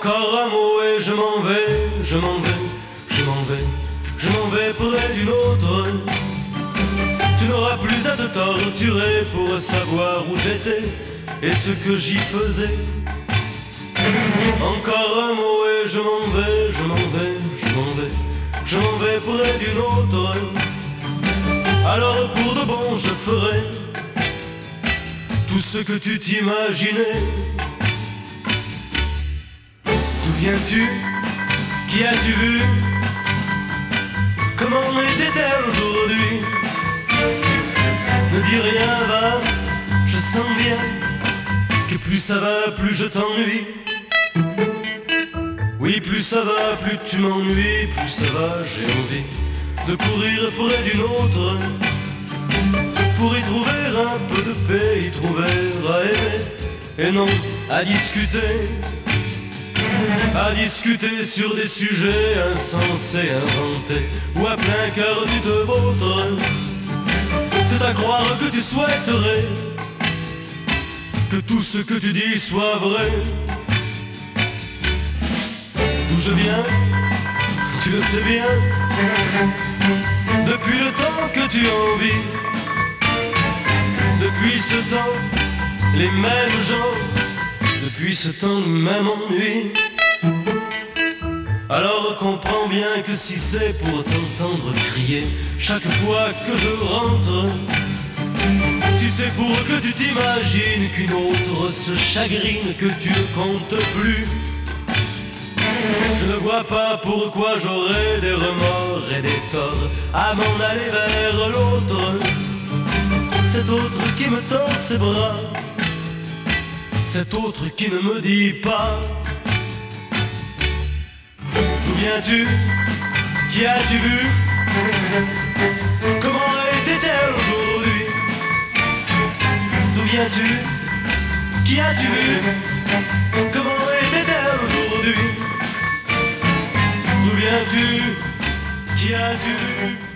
Encore un mot et je m'en vais, je m'en vais, je m'en vais, je m'en vais près d'une autre. Tu n'auras plus à te torturer pour savoir où j'étais et ce que j'y faisais. Encore un mot et je m'en vais, je m'en vais, je m'en vais, je m'en vais près d'une autre. Alors pour de bon je ferai tout ce que tu t'imaginais. D'où viens-tu? Qui as-tu vu? Comment était-elle aujourd'hui? Ne dis rien, va, je sens bien que plus ça va, plus je t'ennuie. Oui, plus ça va, plus tu m'ennuies, plus ça va, j'ai envie de courir près d'une autre pour y trouver un peu de paix, y trouver à aimer et non à discuter sur des sujets insensés, inventés ou à plein cœur tu te vautres. C'est à croire que tu souhaiterais que tout ce que tu dis soit vrai. D'où je viens, tu le sais bien, depuis le temps que tu envies. Depuis ce temps, les mêmes gens, depuis ce temps, le même ennui. Alors comprends bien que si c'est pour t'entendre crier chaque fois que je rentre, si c'est pour que tu t'imagines qu'une autre se chagrine, que tu ne comptes plus, je ne vois pas pourquoi j'aurais des remords et des torts à m'en aller vers l'autre. Cet autre qui me tend ses bras, cet autre qui ne me dit pas d'où viens-tu? Qui as-tu vu? Comment était-elle aujourd'hui? D'où viens-tu? Qui as-tu vu? Comment était-elle aujourd'hui? D'où viens-tu? Qui as-tu vu?